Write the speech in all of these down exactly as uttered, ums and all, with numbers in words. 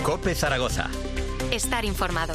COPE Zaragoza. Estar informado.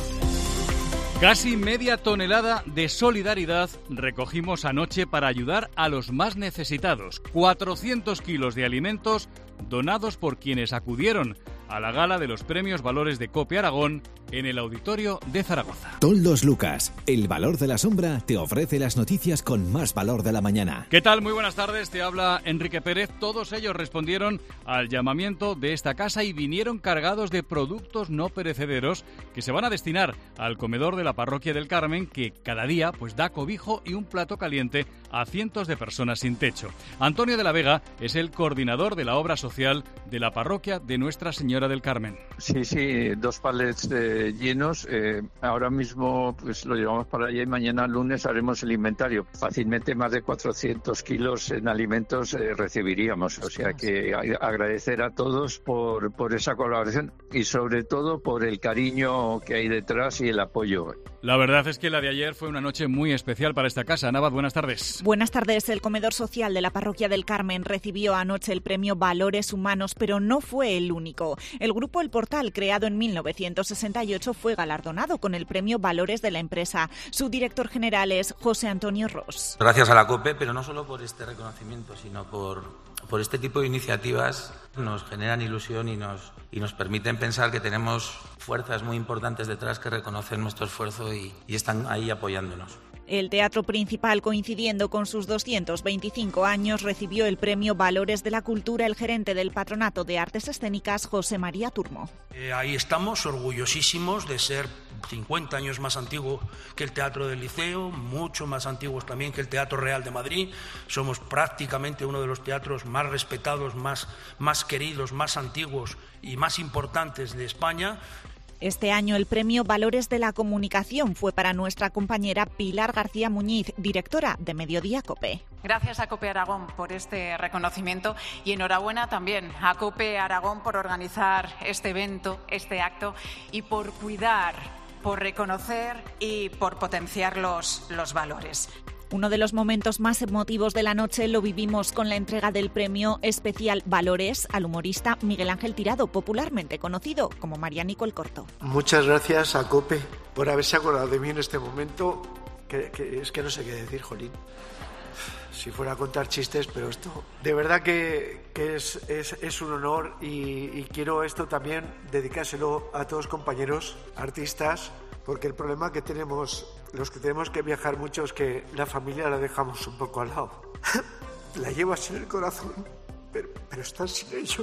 Casi media tonelada de solidaridad recogimos anoche para ayudar a los más necesitados. cuatrocientos kilos de alimentos donados por quienes acudieron a la gala de los premios Valores de COPE Aragón en el auditorio de Zaragoza. Toldos Lucas, el valor de la sombra, te ofrece las noticias con más valor de la mañana. ¿Qué tal? Muy buenas tardes, te habla Enrique Pérez. Todos ellos respondieron al llamamiento de esta casa y vinieron cargados de productos no perecederos que se van a destinar al comedor de la Parroquia del Carmen, que cada día pues da cobijo y un plato caliente a cientos de personas sin techo. Antonio de la Vega es el coordinador de la obra social de la Parroquia de Nuestra Señora del Carmen. Sí, sí, dos palets eh, llenos. Eh, ahora mismo pues lo llevamos para allá y mañana lunes haremos el inventario. Fácilmente más de cuatrocientos kilos en alimentos eh, recibiríamos. O sea que agradecer a todos por, por esa colaboración y sobre todo por el cariño que hay detrás y el apoyo. La verdad es que la de ayer fue una noche muy especial para esta casa. Navad, buenas tardes. Buenas tardes. El comedor social de la Parroquia del Carmen recibió anoche el premio Valores Humanos, pero no fue el único. El grupo El Portal, creado en mil novecientos sesenta y ocho, fue galardonado con el premio Valores de la empresa. Su director general es José Antonio Ros. Gracias a la COPE, pero no solo por este reconocimiento, sino por, por este tipo de iniciativas. Nos generan ilusión y nos, y nos permiten pensar que tenemos fuerzas muy importantes detrás que reconocen nuestro esfuerzo y, y están ahí apoyándonos. El Teatro Principal, coincidiendo con sus doscientos veinticinco años, recibió el premio Valores de la Cultura el gerente del Patronato de Artes Escénicas, José María Turmo. Eh, ahí estamos, orgullosísimos de ser cincuenta años más antiguo que el Teatro del Liceo, mucho más antiguos también que el Teatro Real de Madrid. Somos prácticamente uno de los teatros más respetados, más, más queridos, más antiguos y más importantes de España. Este año el premio Valores de la Comunicación fue para nuestra compañera Pilar García Muñiz, directora de Mediodía COPE. Gracias a COPE Aragón por este reconocimiento y enhorabuena también a COPE Aragón por organizar este evento, este acto y por cuidar, por reconocer y por potenciar los, los valores. Uno de los momentos más emotivos de la noche lo vivimos con la entrega del premio especial Valores al humorista Miguel Ángel Tirado, popularmente conocido como Marianico el Corto. Muchas gracias a COPE por haberse acordado de mí en este momento, que, que es que no sé qué decir, jolín. Si fuera a contar chistes, pero esto de verdad que, que es, es, es un honor y, y quiero esto también dedicárselo a todos los compañeros artistas, porque el problema que tenemos, los que tenemos que viajar mucho, es que la familia la dejamos un poco al lado. La llevas en el corazón, pero, pero estás sin ello.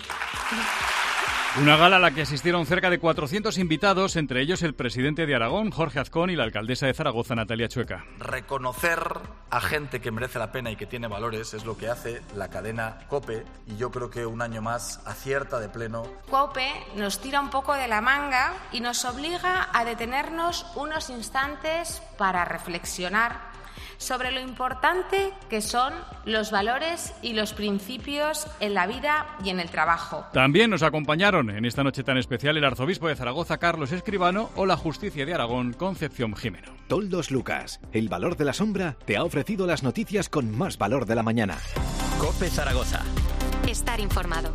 Una gala a la que asistieron cerca de cuatrocientos invitados, entre ellos el presidente de Aragón, Jorge Azcón, y la alcaldesa de Zaragoza, Natalia Chueca. Reconocer a gente que merece la pena y que tiene valores es lo que hace la cadena COPE, y yo creo que un año más acierta de pleno. COPE nos tira un poco de la manga y nos obliga a detenernos unos instantes para reflexionar sobre lo importante que son los valores y los principios en la vida y en el trabajo. También nos acompañaron en esta noche tan especial el arzobispo de Zaragoza, Carlos Escribano, o la justicia de Aragón, Concepción Jimeno. Toldos Lucas, el valor de la sombra, te ha ofrecido las noticias con más valor de la mañana. COPE Zaragoza. Estar informado.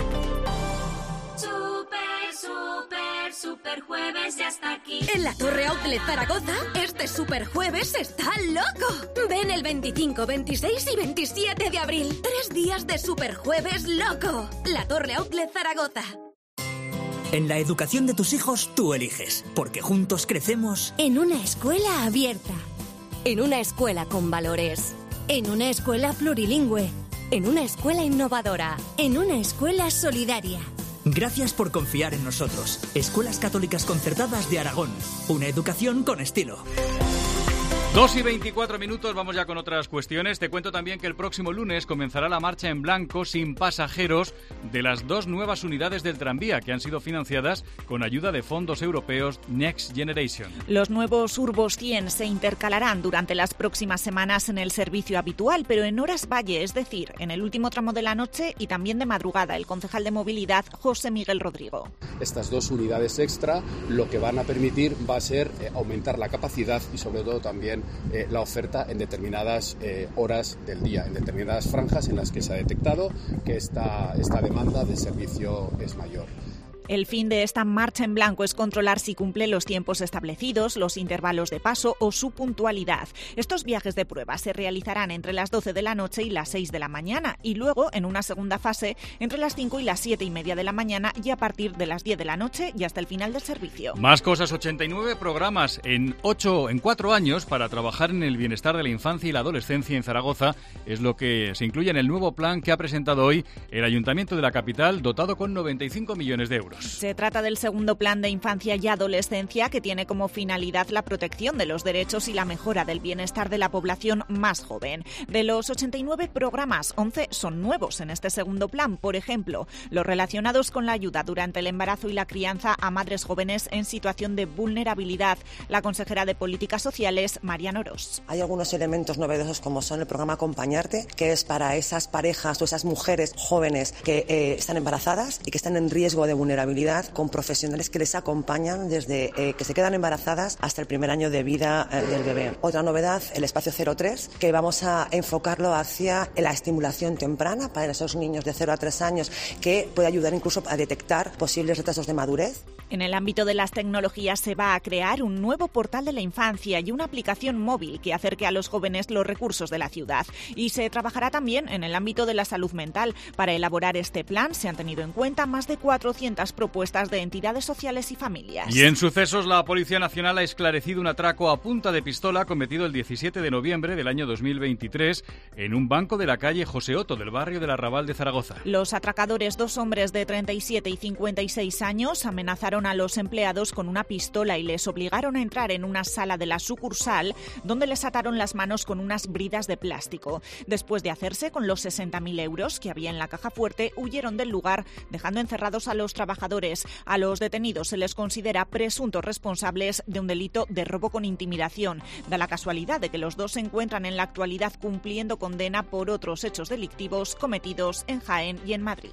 Super Jueves ya está aquí. En la Torre Outlet Zaragoza, este Super Jueves está loco. Ven el veinticinco, veintiséis y veintisiete de abril. Tres días de Super Jueves loco. La Torre Outlet Zaragoza. En la educación de tus hijos tú eliges, porque juntos crecemos. En una escuela abierta. En una escuela con valores. En una escuela plurilingüe. En una escuela innovadora. En una escuela solidaria. Gracias por confiar en nosotros. Escuelas Católicas Concertadas de Aragón. Una educación con estilo. dos y veinticuatro minutos, vamos ya con otras cuestiones. Te cuento también que el próximo lunes comenzará la marcha en blanco sin pasajeros de las dos nuevas unidades del tranvía que han sido financiadas con ayuda de fondos europeos Next Generation. Los nuevos Urbos cien se intercalarán durante las próximas semanas en el servicio habitual, pero en horas valle, es decir, en el último tramo de la noche y también de madrugada. El concejal de Movilidad, José Miguel Rodrigo. Estas dos unidades extra lo que van a permitir va a ser eh, aumentar la capacidad y sobre todo también Eh, la oferta en determinadas eh, horas del día, en determinadas franjas en las que se ha detectado que esta, esta demanda de servicio es mayor. El fin de esta marcha en blanco es controlar si cumple los tiempos establecidos, los intervalos de paso o su puntualidad. Estos viajes de prueba se realizarán entre las doce de la noche y las seis de la mañana y luego, en una segunda fase, entre las cinco y las siete y media de la mañana y a partir de las diez de la noche y hasta el final del servicio. Más cosas, ochenta y nueve programas en ocho, en cuatro años para trabajar en el bienestar de la infancia y la adolescencia en Zaragoza es lo que se incluye en el nuevo plan que ha presentado hoy el Ayuntamiento de la capital, dotado con noventa y cinco millones de euros. Se trata del segundo plan de infancia y adolescencia que tiene como finalidad la protección de los derechos y la mejora del bienestar de la población más joven. De los ochenta y nueve programas, once son nuevos en este segundo plan. Por ejemplo, los relacionados con la ayuda durante el embarazo y la crianza a madres jóvenes en situación de vulnerabilidad. La consejera de Políticas Sociales, Marian Orós. Hay algunos elementos novedosos como son el programa Acompañarte, que es para esas parejas o esas mujeres jóvenes que eh, están embarazadas y que están en riesgo de vulnerabilidad, con profesionales que les acompañan desde eh, que se quedan embarazadas hasta el primer año de vida eh, del bebé. Otra novedad, el espacio cero tres, que vamos a enfocarlo hacia la estimulación temprana para esos niños de cero a tres años, que puede ayudar incluso a detectar posibles retrasos de madurez. En el ámbito de las tecnologías se va a crear un nuevo portal de la infancia y una aplicación móvil que acerque a los jóvenes los recursos de la ciudad. Y se trabajará también en el ámbito de la salud mental. Para elaborar este plan se han tenido en cuenta más de cuatrocientas propuestas de entidades sociales y familias. Y en sucesos, la Policía Nacional ha esclarecido un atraco a punta de pistola cometido el diecisiete de noviembre del año dos mil veintitrés en un banco de la calle José Otto del barrio del Arrabal de Zaragoza. Los atracadores, dos hombres de treinta y siete y cincuenta y seis años, amenazaron a los empleados con una pistola y les obligaron a entrar en una sala de la sucursal donde les ataron las manos con unas bridas de plástico. Después de hacerse con los sesenta mil euros que había en la caja fuerte, huyeron del lugar dejando encerrados a los trabajadores. A los detenidos se les considera presuntos responsables de un delito de robo con intimidación. Da la casualidad de que los dos se encuentran en la actualidad cumpliendo condena por otros hechos delictivos cometidos en Jaén y en Madrid.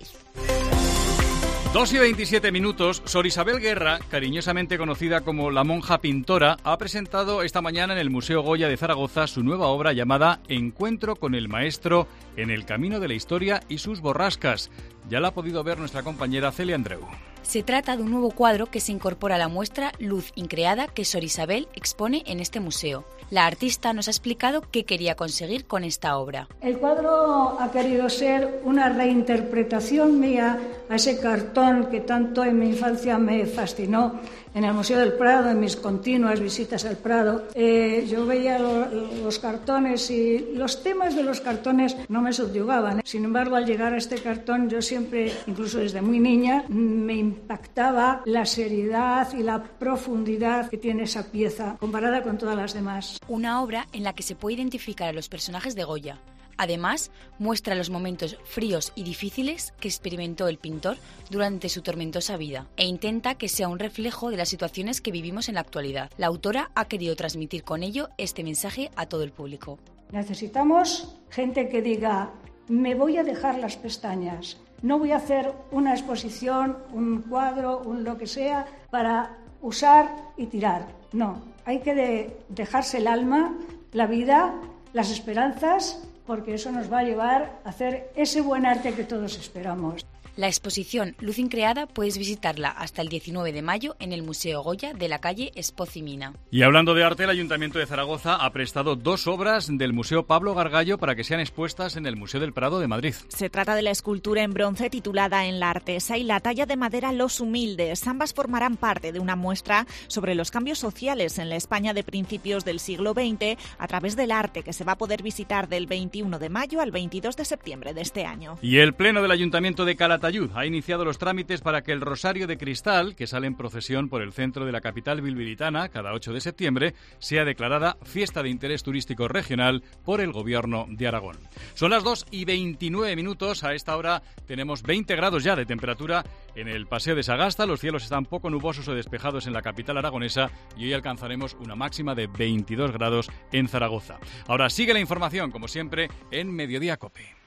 dos y veintisiete minutos. Sor Isabel Guerra, cariñosamente conocida como la monja pintora, ha presentado esta mañana en el Museo Goya de Zaragoza su nueva obra llamada Encuentro con el Maestro en el camino de la historia y sus borrascas. Ya la ha podido ver nuestra compañera Celia Andreu. Se trata de un nuevo cuadro que se incorpora a la muestra Luz Increada que Sor Isabel expone en este museo. La artista nos ha explicado qué quería conseguir con esta obra. El cuadro ha querido ser una reinterpretación mía a ese cartón que tanto en mi infancia me fascinó en el Museo del Prado, en mis continuas visitas al Prado. Eh, yo veía lo, los cartones y los temas de los cartones no me subyugaban. Sin embargo, al llegar a este cartón, yo siempre, incluso desde muy niña, me impactaba la seriedad y la profundidad que tiene esa pieza comparada con todas las demás. Una obra en la que se puede identificar a los personajes de Goya. Además, muestra los momentos fríos y difíciles que experimentó el pintor durante su tormentosa vida e intenta que sea un reflejo de las situaciones que vivimos en la actualidad. La autora ha querido transmitir con ello este mensaje a todo el público. Necesitamos gente que diga, me voy a dejar las pestañas, no voy a hacer una exposición, un cuadro, un lo que sea, para usar y tirar. No, hay que de dejarse el alma, la vida, las esperanzas, porque eso nos va a llevar a hacer ese buen arte que todos esperamos. La exposición Luz Increada puedes visitarla hasta el diecinueve de mayo en el Museo Goya de la calle Espozimina. Y hablando de arte, el Ayuntamiento de Zaragoza ha prestado dos obras del Museo Pablo Gargallo para que sean expuestas en el Museo del Prado de Madrid. Se trata de la escultura en bronce titulada En la Artesa y la talla de madera Los Humildes. Ambas formarán parte de una muestra sobre los cambios sociales en la España de principios del siglo veinte a través del arte, que se va a poder visitar del veintiuno de mayo al veintidós de septiembre de este año. Y el Pleno del Ayuntamiento de Calatayud ha iniciado los trámites para que el Rosario de Cristal, que sale en procesión por el centro de la capital bilbilitana cada ocho de septiembre, sea declarada fiesta de interés turístico regional por el Gobierno de Aragón. Son las dos y veintinueve minutos. A esta hora tenemos veinte grados ya de temperatura en el Paseo de Sagasta. Los cielos están poco nubosos o despejados en la capital aragonesa y hoy alcanzaremos una máxima de veintidós grados en Zaragoza. Ahora sigue la información, como siempre, en Mediodía COPE.